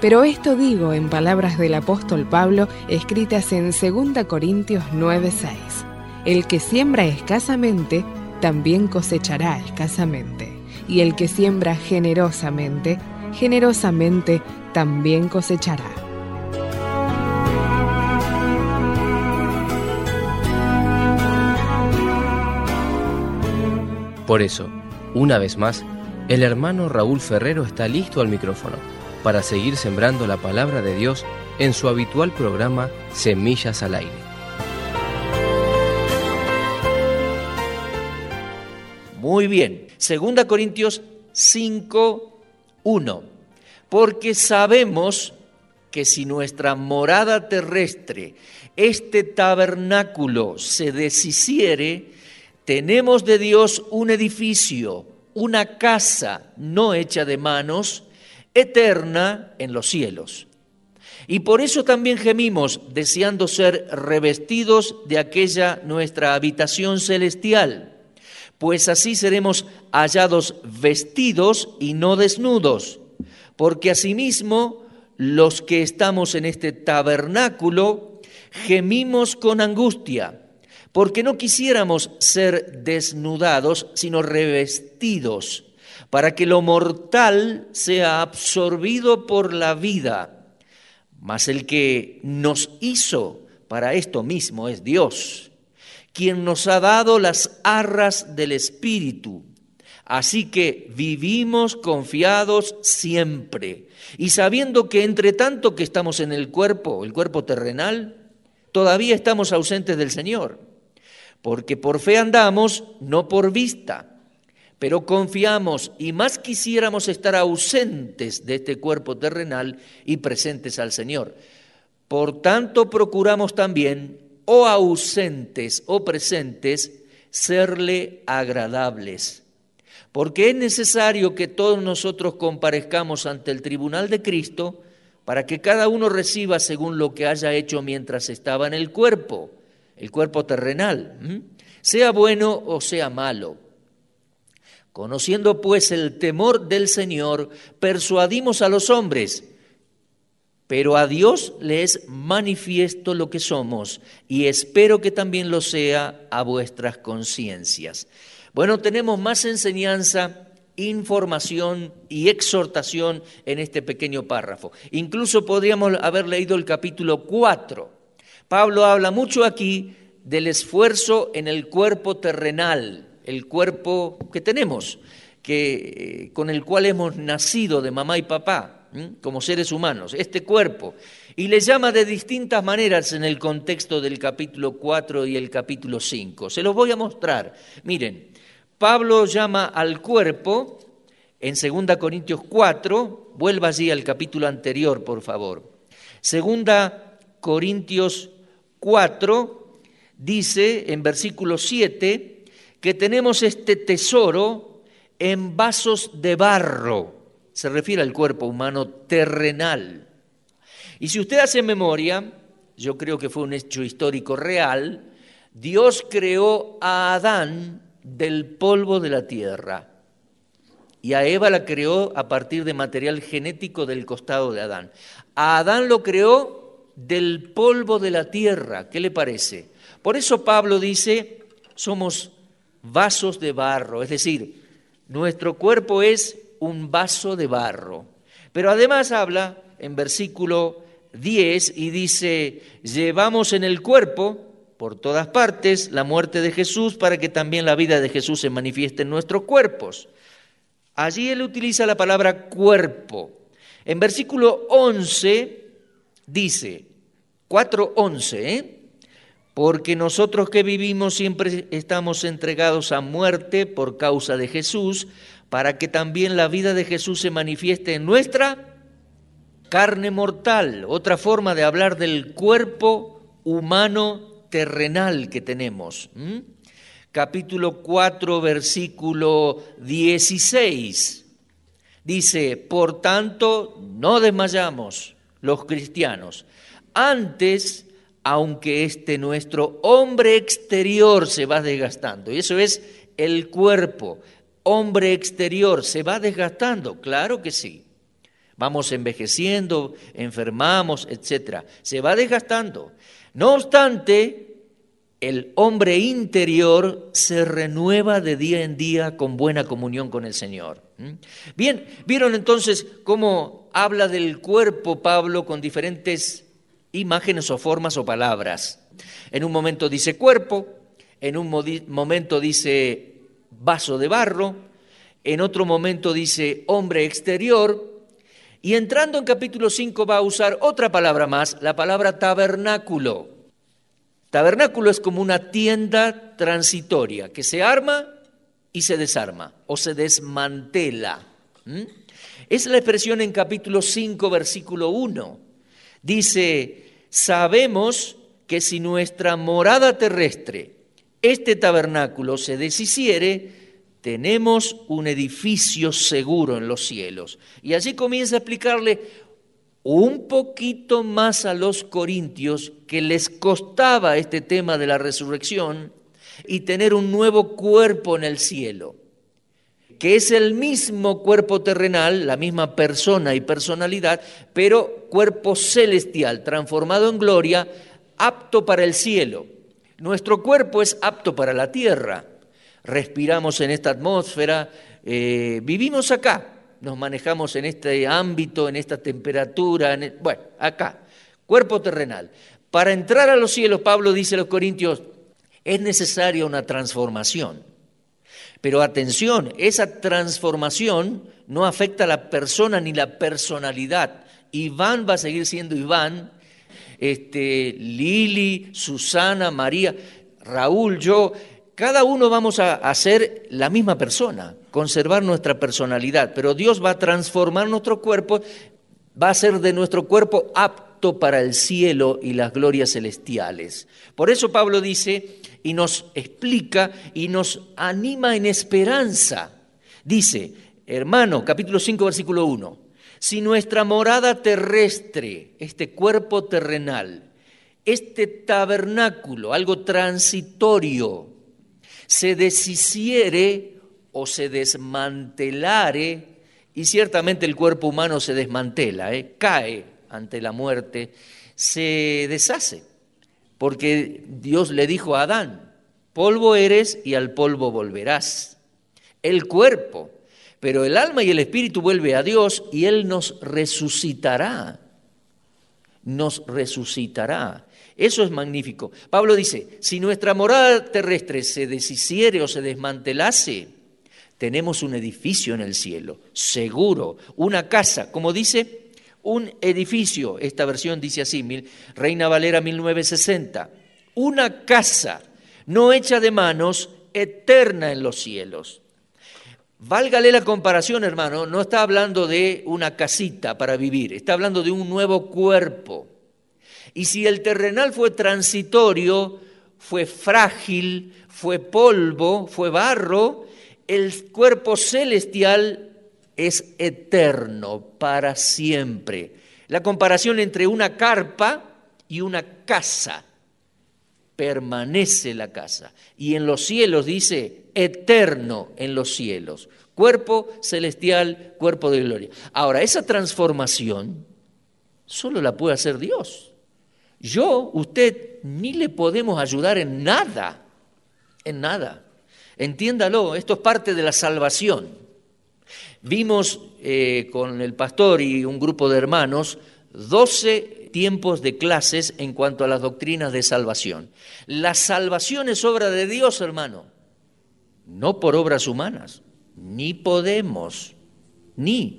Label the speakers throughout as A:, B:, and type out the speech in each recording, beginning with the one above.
A: Pero esto digo en palabras del apóstol Pablo, escritas en 2 Corintios 9:6. El que siembra escasamente, también cosechará escasamente. Y el que siembra generosamente, generosamente también cosechará.
B: Por eso, una vez más, el hermano Raúl Ferrero está listo al micrófono para seguir sembrando la palabra de Dios en su habitual programa Semillas al Aire.
C: Muy bien, 2 Corintios 5:1. Porque sabemos que si nuestra morada terrestre, este tabernáculo, se deshiciere, tenemos de Dios un edificio, una casa no hecha de manos, eterna en los cielos. Y por eso también gemimos, deseando ser revestidos de aquella nuestra habitación celestial, pues así seremos hallados vestidos y no desnudos, porque asimismo los que estamos en este tabernáculo gemimos con angustia, porque no quisiéramos ser desnudados, sino revestidos, para que lo mortal sea absorbido por la vida. Mas el que nos hizo para esto mismo es Dios, quien nos ha dado las arras del Espíritu. Así que vivimos confiados siempre, y sabiendo que entre tanto que estamos en el cuerpo terrenal, todavía estamos ausentes del Señor. Porque por fe andamos, no por vista, pero confiamos y más quisiéramos estar ausentes de este cuerpo terrenal y presentes al Señor. Por tanto, procuramos también, o ausentes o presentes, serle agradables. Porque es necesario que todos nosotros comparezcamos ante el tribunal de Cristo para que cada uno reciba según lo que haya hecho mientras estaba en el cuerpo terrenal, sea bueno o sea malo. Conociendo pues el temor del Señor, persuadimos a los hombres, pero a Dios le es manifiesto lo que somos, y espero que también lo sea a vuestras conciencias. Bueno, tenemos más enseñanza, información y exhortación en este pequeño párrafo. Incluso podríamos haber leído el capítulo 4. Pablo habla mucho aquí del esfuerzo en el cuerpo terrenal, el cuerpo que tenemos, con el cual hemos nacido de mamá y papá, como seres humanos, este cuerpo. Y le llama de distintas maneras en el contexto del capítulo 4 y el capítulo 5. Se los voy a mostrar. Miren, Pablo llama al cuerpo en 2 Corintios 4, vuelva allí al capítulo anterior, por favor. 2 Corintios 4 dice en versículo 7 que tenemos este tesoro en vasos de barro. Se refiere al cuerpo humano terrenal. Y si usted hace memoria, yo creo que fue un hecho histórico real, Dios creó a Adán del polvo de la tierra y a Eva la creó a partir de material genético del costado de Adán. A Adán lo creó del polvo de la tierra. ¿Qué le parece? Por eso Pablo dice, somos vasos de barro, es decir, nuestro cuerpo es un vaso de barro. Pero además habla en versículo 10 y dice, llevamos en el cuerpo por todas partes la muerte de Jesús para que también la vida de Jesús se manifieste en nuestros cuerpos. Allí él utiliza la palabra cuerpo. En versículo 11 dice, 4:11, porque nosotros que vivimos siempre estamos entregados a muerte por causa de Jesús, para que también la vida de Jesús se manifieste en nuestra carne mortal. Otra forma de hablar del cuerpo humano terrenal que tenemos. Capítulo 4, versículo 16. Dice, por tanto, no desmayamos los cristianos. Antes, aunque nuestro hombre exterior se va desgastando, y eso es el cuerpo, hombre exterior, ¿se va desgastando? Claro que sí. Vamos envejeciendo, enfermamos, etc. Se va desgastando. No obstante, el hombre interior se renueva de día en día con buena comunión con el Señor. Bien, ¿vieron entonces cómo habla del cuerpo Pablo con diferentes imágenes o formas o palabras? En un momento dice cuerpo, en un momento dice vaso de barro, en otro momento dice hombre exterior, y entrando en capítulo 5 va a usar otra palabra más, la palabra tabernáculo. Tabernáculo es como una tienda transitoria que se arma y se desarma o se desmantela. Es la expresión en capítulo 5, versículo 1. Dice, sabemos que si nuestra morada terrestre, este tabernáculo, se deshiciere, tenemos un edificio seguro en los cielos. Y allí comienza a explicarle un poquito más a los corintios que les costaba este tema de la resurrección y tener un nuevo cuerpo en el cielo, que es el mismo cuerpo terrenal, la misma persona y personalidad, pero cuerpo celestial, transformado en gloria, apto para el cielo. Nuestro cuerpo es apto para la tierra. Respiramos en esta atmósfera, vivimos acá, nos manejamos en este ámbito, en esta temperatura, bueno, acá, cuerpo terrenal. Para entrar a los cielos, Pablo dice a los corintios, es necesaria una transformación. Pero atención, esa transformación no afecta a la persona ni la personalidad. Iván va a seguir siendo Iván, Lili, Susana, María, Raúl, yo, cada uno vamos a ser la misma persona, conservar nuestra personalidad, pero Dios va a transformar nuestro cuerpo, va a hacer de nuestro cuerpo apto para el cielo y las glorias celestiales. Por eso Pablo dice y nos explica y nos anima en esperanza. Dice, hermano, capítulo 5, versículo 1, si nuestra morada terrestre, este cuerpo terrenal, este tabernáculo, algo transitorio, se deshiciere o se desmantelare, y ciertamente el cuerpo humano se desmantela, cae ante la muerte, se deshace, porque Dios le dijo a Adán, polvo eres y al polvo volverás. El cuerpo, pero el alma y el espíritu vuelve a Dios y Él nos resucitará. Nos resucitará. Eso es magnífico. Pablo dice, si nuestra morada terrestre se deshiciere o se desmantelase, tenemos un edificio en el cielo, seguro, una casa, como dice, un edificio. Esta versión dice así, Reina Valera 1960, una casa no hecha de manos, eterna en los cielos. Válgale la comparación, hermano, no está hablando de una casita para vivir, está hablando de un nuevo cuerpo. Y si el terrenal fue transitorio, fue frágil, fue polvo, fue barro, el cuerpo celestial es eterno, para siempre. La comparación entre una carpa y una casa, permanece la casa. Y en los cielos dice, eterno en los cielos. Cuerpo celestial, cuerpo de gloria. Ahora, esa transformación solo la puede hacer Dios. Yo, usted, ni le podemos ayudar en nada, en nada. Entiéndalo, esto es parte de la salvación. Vimos con el pastor y un grupo de hermanos 12 tiempos de clases en cuanto a las doctrinas de salvación. La salvación es obra de Dios, hermano, no por obras humanas, ni podemos, ni.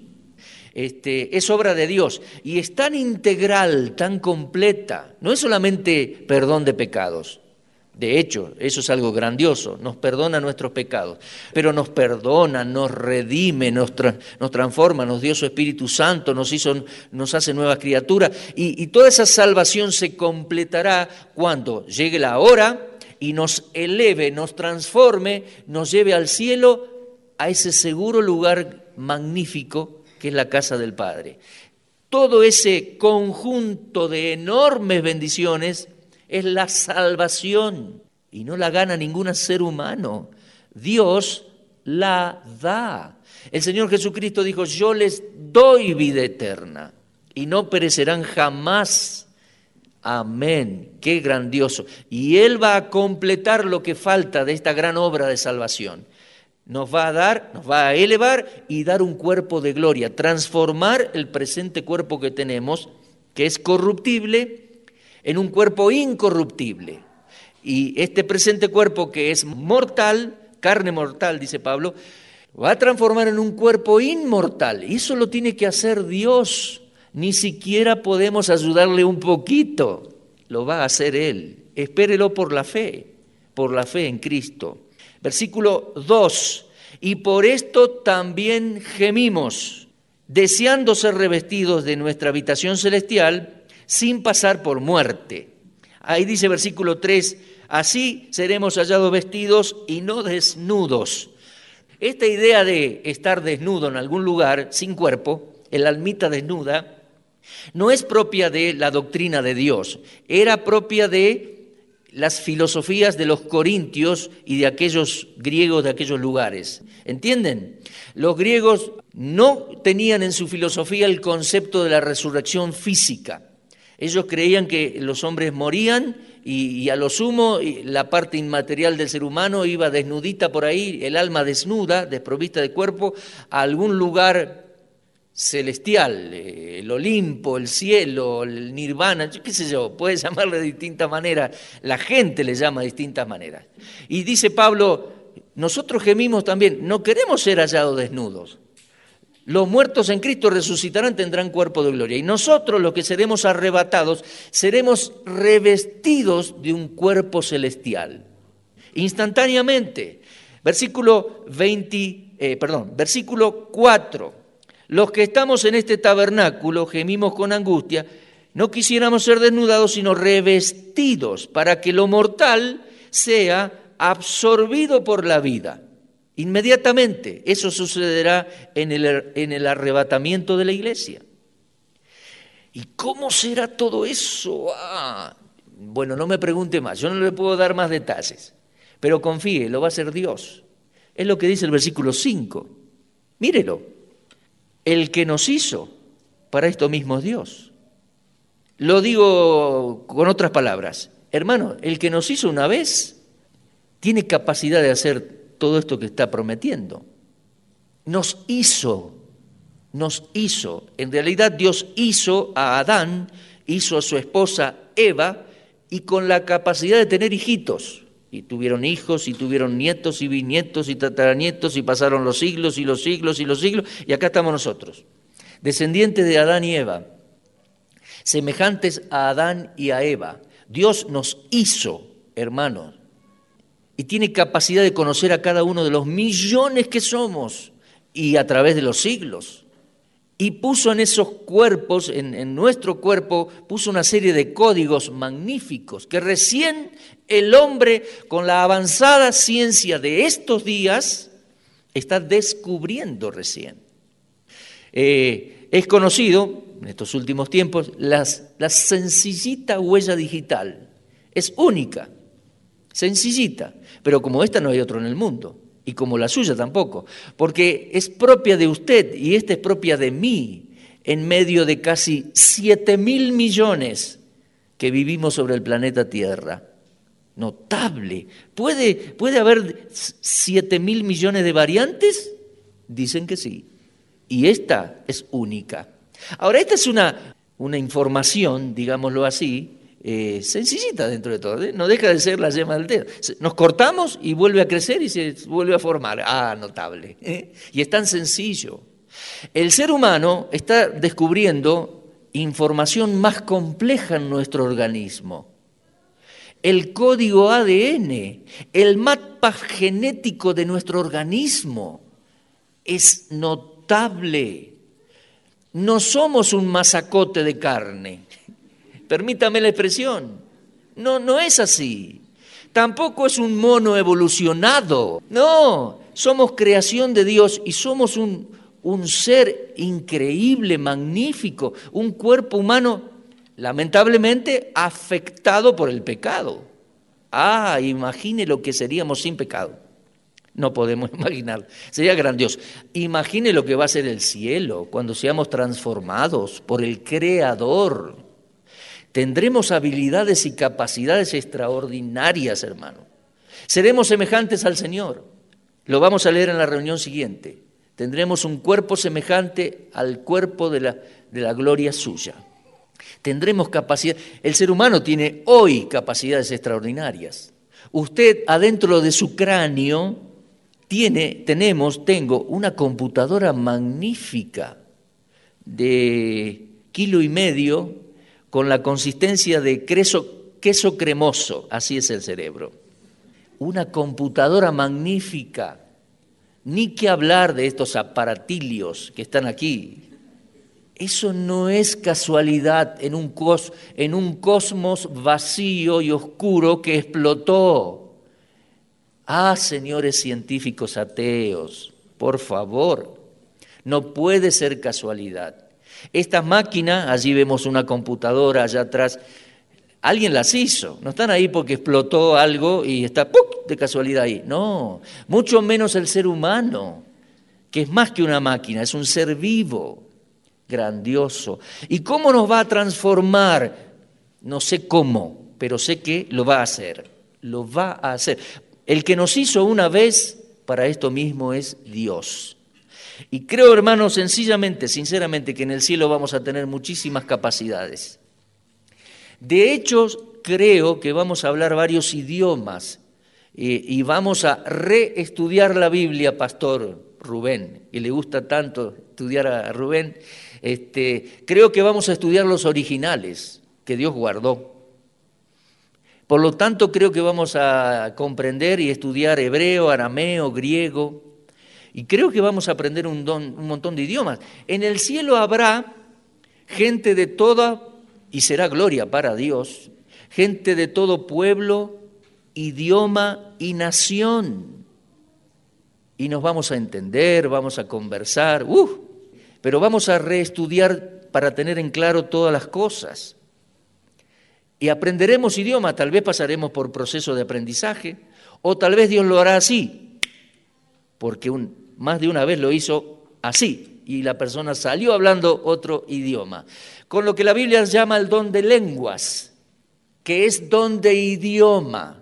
C: Es obra de Dios y es tan integral, tan completa, no es solamente perdón de pecados. De hecho, eso es algo grandioso, nos perdona nuestros pecados, pero nos perdona, nos redime, nos transforma, nos dio su Espíritu Santo, nos hace nuevas criaturas y toda esa salvación se completará cuando llegue la hora y nos eleve, nos transforme, nos lleve al cielo, a ese seguro lugar magnífico que es la casa del Padre. Todo ese conjunto de enormes bendiciones es la salvación y no la gana ningún ser humano. Dios la da. El Señor Jesucristo dijo, yo les doy vida eterna y no perecerán jamás. Amén, qué grandioso. Y Él va a completar lo que falta de esta gran obra de salvación. Nos va a elevar y dar un cuerpo de gloria, transformar el presente cuerpo que tenemos, que es corruptible, en un cuerpo incorruptible. Y este presente cuerpo que es mortal, carne mortal, dice Pablo, va a transformar en un cuerpo inmortal. Y eso lo tiene que hacer Dios. Ni siquiera podemos ayudarle un poquito. Lo va a hacer Él. Espérelo por la fe en Cristo. Versículo 2. Y por esto también gemimos, deseando ser revestidos de nuestra habitación celestial sin pasar por muerte. Ahí dice versículo 3, así seremos hallados vestidos y no desnudos. Esta idea de estar desnudo en algún lugar, sin cuerpo, el almita desnuda, no es propia de la doctrina de Dios, era propia de las filosofías de los corintios y de aquellos griegos de aquellos lugares. ¿Entienden? Los griegos no tenían en su filosofía el concepto de la resurrección física. Ellos creían que los hombres morían y a lo sumo la parte inmaterial del ser humano iba desnudita por ahí, el alma desnuda, desprovista de cuerpo, a algún lugar celestial, el Olimpo, el cielo, el nirvana, qué sé yo, puedes llamarle de distintas maneras, la gente le llama de distintas maneras. Y dice Pablo, nosotros gemimos también, no queremos ser hallados desnudos. Los muertos en Cristo resucitarán, tendrán cuerpo de gloria. Y nosotros, los que seremos arrebatados, seremos revestidos de un cuerpo celestial. Instantáneamente. Versículo 4. Los que estamos en este tabernáculo gemimos con angustia, no quisiéramos ser desnudados, sino revestidos, para que lo mortal sea absorbido por la vida. Inmediatamente, eso sucederá en el arrebatamiento de la iglesia. ¿Y cómo será todo eso? Bueno, no me pregunte más, yo no le puedo dar más detalles, pero confíe, lo va a hacer Dios. Es lo que dice el versículo 5. Mírelo, el que nos hizo, para esto mismo es Dios. Lo digo con otras palabras, hermano, el que nos hizo una vez tiene capacidad de hacer todo esto que está prometiendo. Nos hizo. En realidad Dios hizo a Adán, hizo a su esposa Eva, y con la capacidad de tener hijitos. Y tuvieron hijos, y tuvieron nietos, y bisnietos, y tataranietos, y pasaron los siglos, y los siglos, y los siglos, y acá estamos nosotros, descendientes de Adán y Eva, semejantes a Adán y a Eva. Dios nos hizo, hermanos, y tiene capacidad de conocer a cada uno de los millones que somos y a través de los siglos. Y puso en esos cuerpos, en nuestro cuerpo, puso una serie de códigos magníficos que recién el hombre, con la avanzada ciencia de estos días, está descubriendo recién. Es conocido, en estos últimos tiempos, la sencillita huella digital. Es única. Sencillita, pero como esta no hay otro en el mundo, y como la suya tampoco, porque es propia de usted y esta es propia de mí, en medio de casi 7.000 millones que vivimos sobre el planeta Tierra. Notable. ¿Puede haber 7.000 millones de variantes? Dicen que sí, y esta es única. Ahora, esta es una información, digámoslo así, sencillita dentro de todo, no deja de ser la yema del dedo. Nos cortamos y vuelve a crecer y se vuelve a formar. Notable. Y es tan sencillo. El ser humano está descubriendo información más compleja en nuestro organismo. El código ADN, el mapa genético de nuestro organismo es notable. No somos un masacote de carne. Permítame la expresión, no es así. Tampoco es un mono evolucionado. No, somos creación de Dios y somos un ser increíble, magnífico, un cuerpo humano lamentablemente afectado por el pecado. Imagine lo que seríamos sin pecado. No podemos imaginar. Sería grandioso. Imagine lo que va a ser el cielo cuando seamos transformados por el Creador. Tendremos habilidades y capacidades extraordinarias, hermano. Seremos semejantes al Señor. Lo vamos a leer en la reunión siguiente. Tendremos un cuerpo semejante al cuerpo de la gloria suya. Tendremos capacidad. El ser humano tiene hoy capacidades extraordinarias. Usted adentro de su cráneo tengo una computadora magnífica de 1,5 kilos con la consistencia de queso cremoso. Así es el cerebro. Una computadora magnífica. Ni que hablar de estos aparatilios que están aquí. Eso no es casualidad en un cosmos vacío y oscuro que explotó. Señores científicos ateos, por favor, no puede ser casualidad. Estas máquinas, allí vemos una computadora allá atrás, alguien las hizo, no están ahí porque explotó algo y está ¡pum!, de casualidad ahí. No, mucho menos el ser humano, que es más que una máquina, es un ser vivo. Grandioso. ¿Y cómo nos va a transformar? No sé cómo, pero sé que lo va a hacer. Lo va a hacer. El que nos hizo una vez para esto mismo es Dios. Y creo, hermanos, sencillamente, sinceramente, que en el cielo vamos a tener muchísimas capacidades. De hecho, creo que vamos a hablar varios idiomas y vamos a reestudiar la Biblia, Pastor Rubén, y le gusta tanto estudiar a Rubén. Creo que vamos a estudiar los originales que Dios guardó. Por lo tanto, creo que vamos a comprender y estudiar hebreo, arameo, griego, y creo que vamos a aprender un montón de idiomas. En el cielo habrá gente de toda, y será gloria para Dios, gente de todo pueblo, idioma y nación. Y nos vamos a entender, vamos a conversar, pero vamos a reestudiar para tener en claro todas las cosas. Y aprenderemos idioma, tal vez pasaremos por proceso de aprendizaje, o tal vez Dios lo hará así, porque más de una vez lo hizo así, y la persona salió hablando otro idioma. Con lo que la Biblia llama el don de lenguas, que es don de idioma,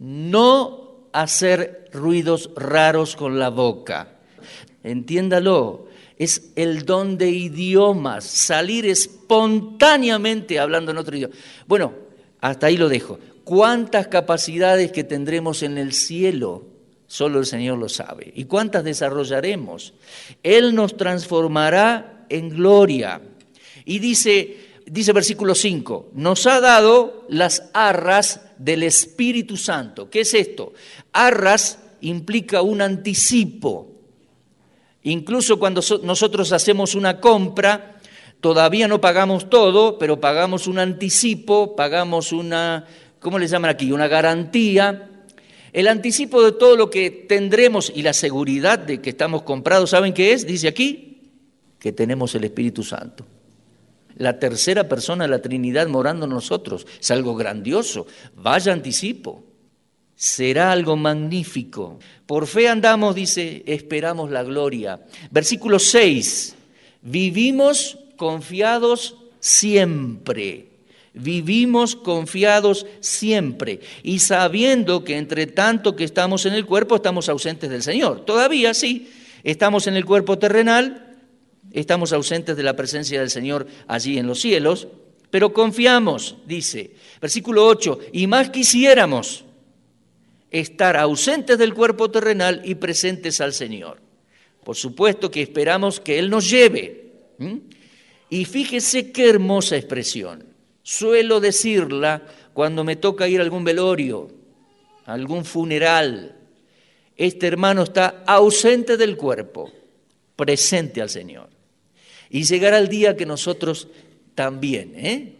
C: no hacer ruidos raros con la boca. Entiéndalo. Es el don de idiomas, salir espontáneamente hablando en otro idioma. Bueno, hasta ahí lo dejo. ¿Cuántas capacidades que tendremos en el cielo? Solo el Señor lo sabe. ¿Y cuántas desarrollaremos? Él nos transformará en gloria. Y dice versículo 5, nos ha dado las arras del Espíritu Santo. ¿Qué es esto? Arras implica un anticipo. Incluso cuando nosotros hacemos una compra, todavía no pagamos todo, pero pagamos un anticipo, pagamos una, ¿cómo le llaman aquí? Una garantía. El anticipo de todo lo que tendremos y la seguridad de que estamos comprados, ¿saben qué es? Dice aquí, que tenemos el Espíritu Santo. La tercera persona de la Trinidad morando en nosotros. Es algo grandioso. Vaya anticipo. Será algo magnífico. Por fe andamos, dice, esperamos la gloria. Versículo 6. Vivimos confiados siempre. Vivimos confiados siempre. Y sabiendo que entre tanto que estamos en el cuerpo, estamos ausentes del Señor. Todavía sí, estamos en el cuerpo terrenal, estamos ausentes de la presencia del Señor allí en los cielos, pero confiamos, dice. Versículo 8. Y más quisiéramos estar ausentes del cuerpo terrenal y presentes al Señor. Por supuesto que esperamos que Él nos lleve. Y fíjese qué hermosa expresión. Suelo decirla cuando me toca ir a algún velorio, a algún funeral. Este hermano está ausente del cuerpo, presente al Señor. Y llegará el día que nosotros también.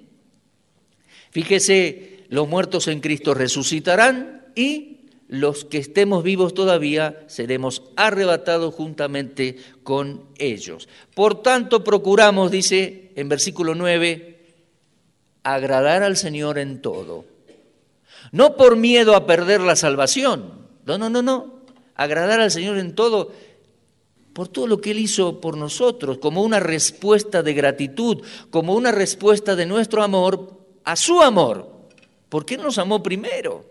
C: Fíjese, los muertos en Cristo resucitarán y los que estemos vivos todavía seremos arrebatados juntamente con ellos. Por tanto, procuramos, dice en versículo 9, agradar al Señor en todo. No por miedo a perder la salvación, no. agradar al Señor en todo, por todo lo que Él hizo por nosotros, como una respuesta de gratitud, como una respuesta de nuestro amor a su amor, porque Él nos amó primero.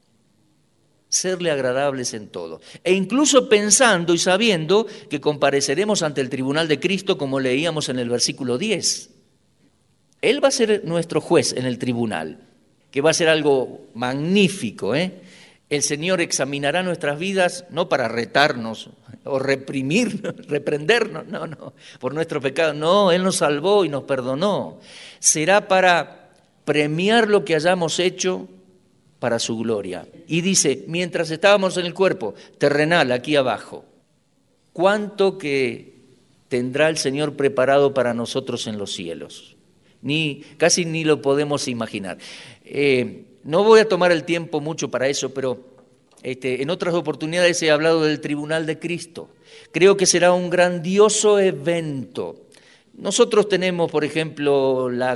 C: Serle agradables en todo. E incluso pensando y sabiendo que compareceremos ante el tribunal de Cristo, como leíamos en el versículo 10. Él va a ser nuestro juez en el tribunal, que va a ser algo magnífico, El Señor examinará nuestras vidas no para retarnos o reprendernos, no, por nuestro pecado. No, Él nos salvó y nos perdonó. Será para premiar lo que hayamos hecho para su gloria. Y dice, mientras estábamos en el cuerpo terrenal, aquí abajo, ¿cuánto que tendrá el Señor preparado para nosotros en los cielos? Casi ni lo podemos imaginar. No voy a tomar el tiempo mucho para eso, pero en otras oportunidades he hablado del tribunal de Cristo. Creo que será un grandioso evento. Nosotros tenemos, por ejemplo, las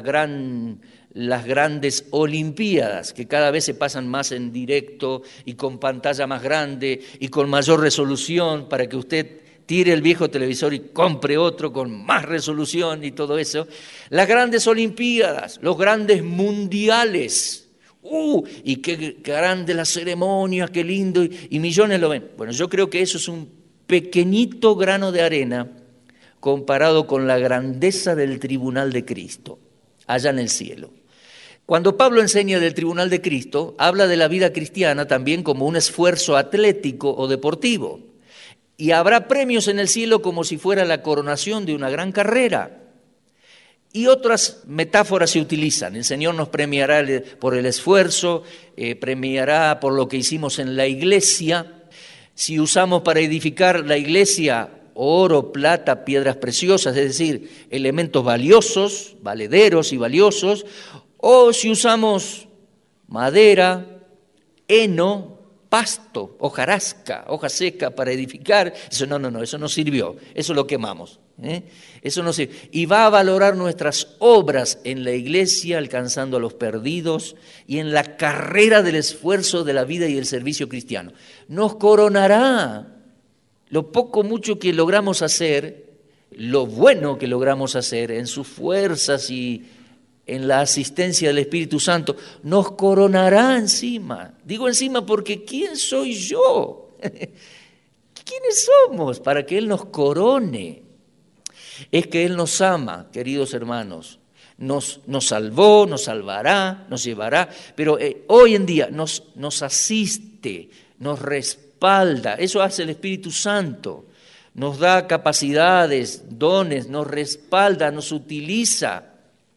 C: grandes Olimpiadas, que cada vez se pasan más en directo y con pantalla más grande y con mayor resolución para que usted tire el viejo televisor y compre otro con más resolución y todo eso. Las grandes Olimpiadas, los grandes mundiales. Y qué grande la ceremonia, qué lindo, y millones lo ven. Bueno, yo creo que eso es un pequeñito grano de arena comparado con la grandeza del tribunal de Cristo, allá en el cielo. Cuando Pablo enseña del tribunal de Cristo, habla de la vida cristiana también como un esfuerzo atlético o deportivo. Y habrá premios en el cielo como si fuera la coronación de una gran carrera. Y otras metáforas se utilizan. El Señor nos premiará por el esfuerzo, premiará por lo que hicimos en la iglesia. Si usamos para edificar la iglesia oro, plata, piedras preciosas, es decir, elementos valiosos, valederos y valiosos, o si usamos madera, heno, pasto, hojarasca, hoja seca para edificar, eso no, eso no sirvió, eso lo quemamos. Eso no sirve. Y va a valorar nuestras obras en la iglesia, alcanzando a los perdidos y en la carrera del esfuerzo de la vida y el servicio cristiano. Nos coronará lo poco, mucho que logramos hacer, lo bueno que logramos hacer en sus fuerzas y en la asistencia del Espíritu Santo, nos coronará encima. Digo encima porque ¿quién soy yo? ¿Quiénes somos para que Él nos corone? Es que Él nos ama, queridos hermanos, nos salvó, nos salvará, nos llevará, pero hoy en día nos asiste, nos respalda, eso hace el Espíritu Santo, nos da capacidades, dones, nos respalda, nos utiliza.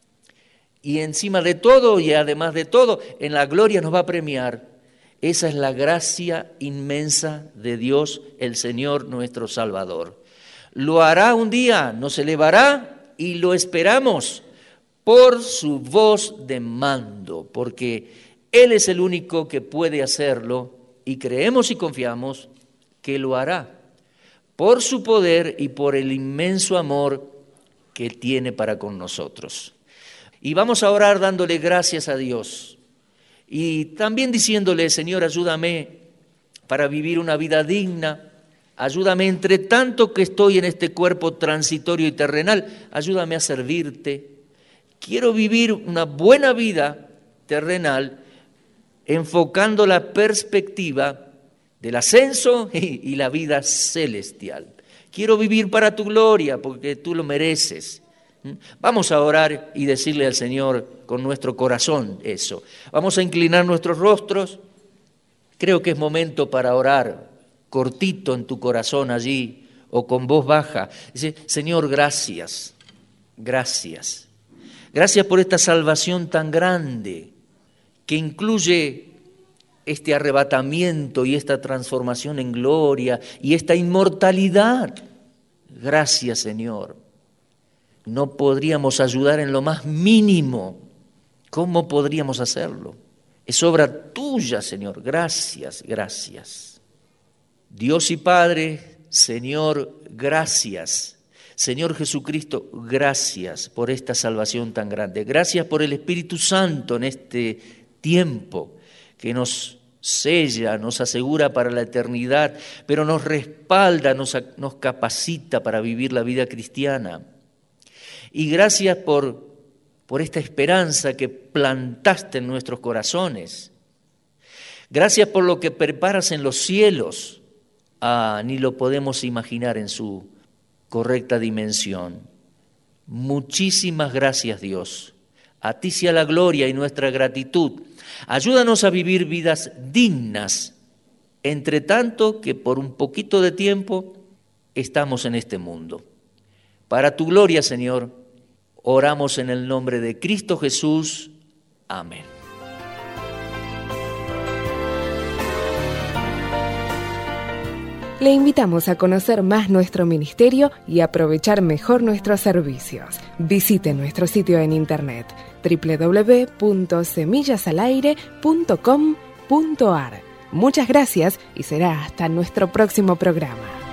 C: Y encima de todo y además de todo, en la gloria nos va a premiar. Esa es la gracia inmensa de Dios, el Señor nuestro Salvador. Lo hará un día, nos elevará y lo esperamos por su voz de mando, porque Él es el único que puede hacerlo y creemos y confiamos que lo hará por su poder y por el inmenso amor que tiene para con nosotros. Y vamos a orar dándole gracias a Dios y también diciéndole, Señor, ayúdame para vivir una vida digna, ayúdame entre tanto que estoy en este cuerpo transitorio y terrenal, ayúdame a servirte. Quiero vivir una buena vida terrenal enfocando la perspectiva del ascenso y la vida celestial. Quiero vivir para tu gloria porque tú lo mereces. Vamos a orar y decirle al Señor con nuestro corazón eso. Vamos a inclinar nuestros rostros. Creo que es momento para orar cortito en tu corazón allí o con voz baja. Dice, Señor, gracias, gracias. Gracias por esta salvación tan grande que incluye este arrebatamiento y esta transformación en gloria y esta inmortalidad. Gracias, Señor. No podríamos ayudar en lo más mínimo. ¿Cómo podríamos hacerlo? Es obra tuya, Señor. Gracias, gracias. Dios y Padre, Señor, gracias. Señor Jesucristo, gracias por esta salvación tan grande. Gracias por el Espíritu Santo en este tiempo que nos sella, nos asegura para la eternidad, pero nos respalda, nos capacita para vivir la vida cristiana. Y gracias por esta esperanza que plantaste en nuestros corazones. Gracias por lo que preparas en los cielos. Ni lo podemos imaginar en su correcta dimensión. Muchísimas gracias, Dios. A ti sea la gloria y nuestra gratitud. Ayúdanos a vivir vidas dignas, entre tanto que por un poquito de tiempo estamos en este mundo. Para tu gloria, Señor, oramos en el nombre de Cristo Jesús. Amén.
A: Le invitamos a conocer más nuestro ministerio y aprovechar mejor nuestros servicios. Visite nuestro sitio en internet www.semillasalaire.com.ar. Muchas gracias y será hasta nuestro próximo programa.